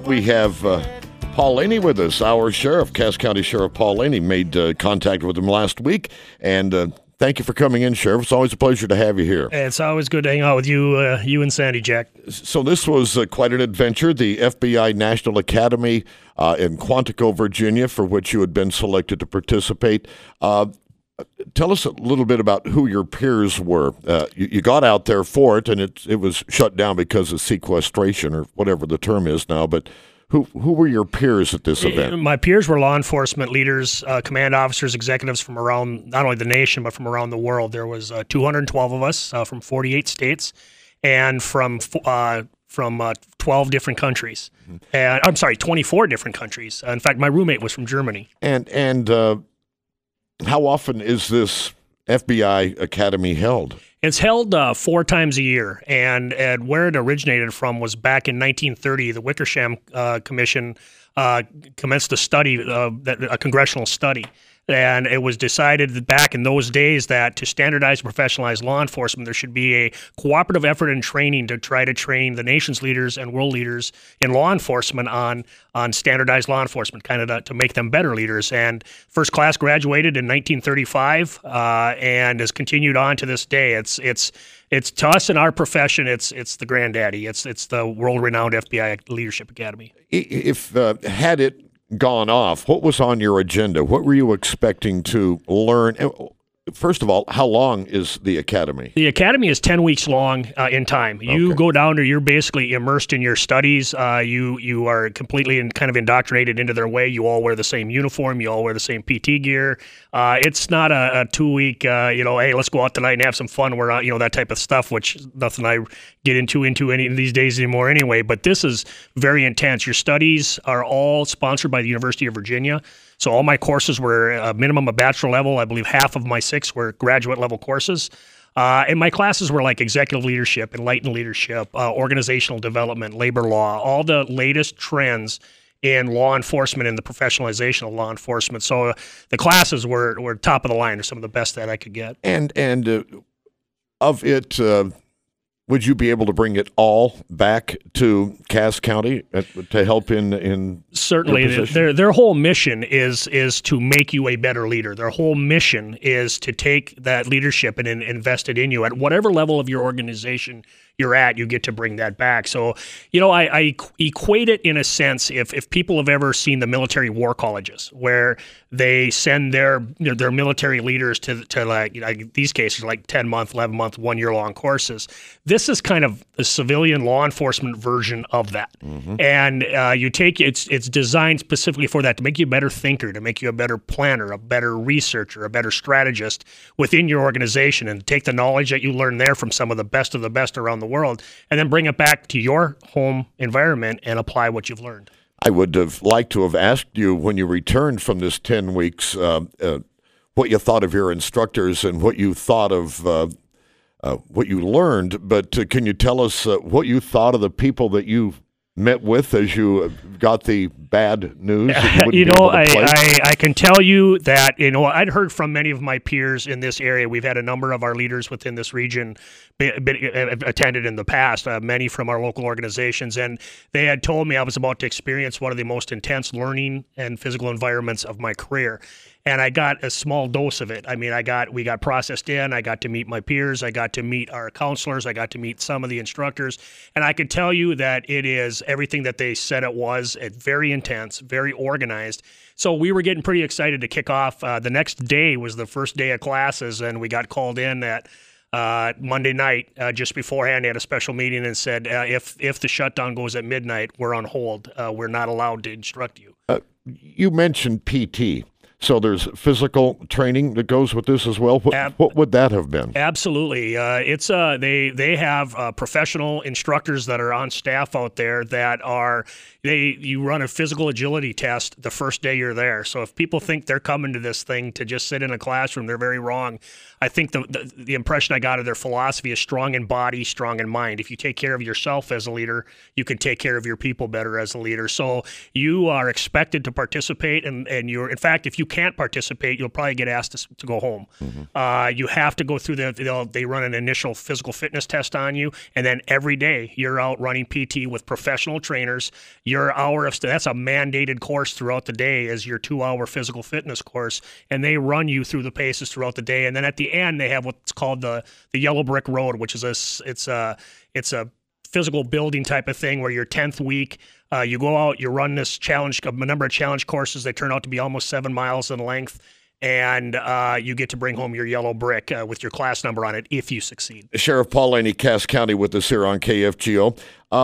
we have Paul Laney with us, our sheriff. Cass County Sheriff Paul Laney made contact with him last week, and thank you for coming in, Sheriff. It's always a pleasure to have you here. It's always good to hang out with you and Sandy, Jack. So this was quite an adventure, the FBI National Academy in Quantico, Virginia, for which you had been selected to participate. Tell us a little bit about who your peers were. You got out there for it, and it was shut down because of sequestration or whatever the term is now, but who were your peers at this event? My peers were law enforcement leaders, command officers, executives from around not only the nation but from around the world. There was 212 of us from 48 states and from 12 different countries. And I'm sorry, 24 different countries. In fact, my roommate was from Germany. And how often is this FBI Academy held? It's held 4 times a year, and where it originated from was back in 1930. The Wickersham Commission commenced a study, a congressional study, and it was decided that back in those days that to standardize and professionalize law enforcement, there should be a cooperative effort and training to try to train the nation's leaders and world leaders in law enforcement on standardized law enforcement, kind of to make them better leaders. And first class graduated in 1935 and has continued on to this day. It's to us in our profession, it's the granddaddy. It's the world-renowned FBI Leadership Academy. If had it gone off, what was on your agenda? What were you expecting to learn? First of all, how long is the academy? The academy is 10 weeks long in time. You go down there, you're basically immersed in your studies. You are completely and kind of indoctrinated into their way. You all wear the same uniform. You all wear the same PT gear. It's not a 2-week, hey, let's go out tonight and have some fun. We're out, that type of stuff, which nothing I get into any of these days anymore anyway. But this is very intense. Your studies are all sponsored by the University of Virginia. So all my courses were a minimum of bachelor level. I believe half of my 6 were graduate level courses. And my classes were like executive leadership, enlightened leadership, organizational development, labor law, all the latest trends in law enforcement and the professionalization of law enforcement. So the classes were top of the line, or some of the best that I could get. And of it, would you be able to bring it all back to Cass County to help in certainly their whole mission is to make you a better leader. Their whole mission is to take that leadership and invest it in you at whatever level of your organization you're at. You get to bring that back. So I equate it in a sense, if people have ever seen the military war colleges where they send their military leaders to like these cases, like 10-month, 11-month, 1-year-long courses. This is kind of a civilian law enforcement version of that. Mm-hmm. And you take it's designed specifically for that, to make you a better thinker, to make you a better planner, a better researcher, a better strategist within your organization, and take the knowledge that you learn there from some of the best around the world, and then bring it back to your home environment and apply what you've learned. I would have liked to have asked you when you returned from this 10 weeks what you thought of your instructors and what you thought of what you learned, but can you tell us what you thought of the people that you met with as you got the bad news? I can tell you that, I'd heard from many of my peers in this area. We've had a number of our leaders within this region attended in the past, many from our local organizations, and they had told me I was about to experience one of the most intense learning and physical environments of my career. And I got a small dose of it. I mean, we got processed in. I got to meet my peers. I got to meet our counselors. I got to meet some of the instructors. And I could tell you that it is everything that they said it was. It's very intense, very organized. So we were getting pretty excited to kick off. The next day was the first day of classes, and we got called in at Monday night just beforehand. They had a special meeting and said, if the shutdown goes at midnight, we're on hold. We're not allowed to instruct you. You mentioned PT. So there's physical training that goes with this as well. What would that have been? Absolutely. It's they have professional instructors that are on staff out there that you run a physical agility test the first day you're there. So if people think they're coming to this thing to just sit in a classroom, they're very wrong. I think the impression I got of their philosophy is strong in body, strong in mind. If you take care of yourself as a leader, you can take care of your people better as a leader. So you are expected to participate, and you're, in fact, if you can't participate, you'll probably get asked to go home. You have to go through they run an initial physical fitness test on you, and then every day you're out running PT with professional trainers. Your hour of that's a mandated course throughout the day is your 2-hour physical fitness course, and they run you through the paces throughout the day. And then at the end, they have what's called the Yellow Brick Road, which is it's a physical building type of thing where your 10th week, you go out, you run this challenge, a number of challenge courses. They turn out to be almost 7 miles in length, and you get to bring home your yellow brick with your class number on it if you succeed. Sheriff Paul Laney, Cass County, with us here on KFGO.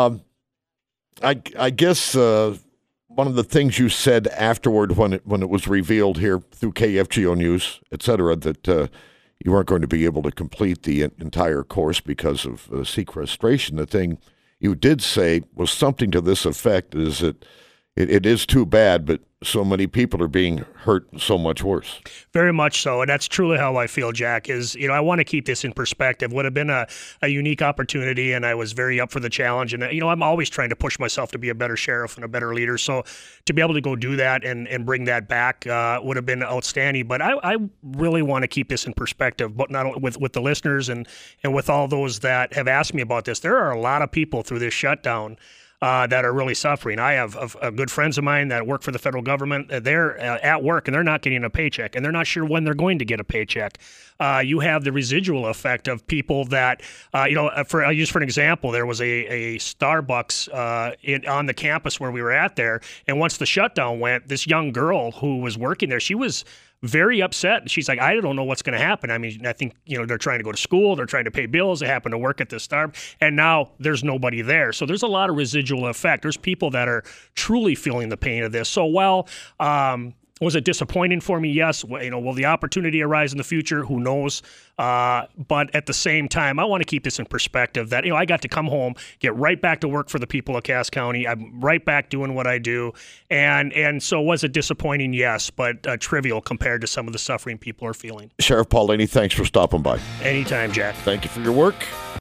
I guess one of the things you said afterward when it was revealed here through KFGO News, et cetera, that you weren't going to be able to complete the entire course because of sequestration. The thing you did say was something to this effect, is that it is too bad, but so many people are being hurt so much worse. Very much so, and that's truly how I feel, Jack, is, I want to keep this in perspective. Would have been a unique opportunity, and I was very up for the challenge, and, I'm always trying to push myself to be a better sheriff and a better leader, so to be able to go do that and bring that back would have been outstanding, but I really want to keep this in perspective, but not only with the listeners and with all those that have asked me about this. There are a lot of people through this shutdown that are really suffering. I have good friends of mine that work for the federal government. They're at work and they're not getting a paycheck, and they're not sure when they're going to get a paycheck. You have the residual effect of people that, I'll use for an example, there was a Starbucks on the campus where we were at there, and once the shutdown went, this young girl who was working there, she was very upset. She's like, I don't know what's going to happen. I mean, I think, they're trying to go to school. They're trying to pay bills. They happen to work at this Starbucks, and now there's nobody there. So there's a lot of residual effect. There's people that are truly feeling the pain of this. So was it disappointing for me? Yes. Will the opportunity arise in the future? Who knows? But at the same time, I want to keep this in perspective that, I got to come home, get right back to work for the people of Cass County. I'm right back doing what I do. And so was it disappointing? Yes, but trivial compared to some of the suffering people are feeling. Sheriff Paul Laney, thanks for stopping by. Anytime, Jack. Thank you for your work.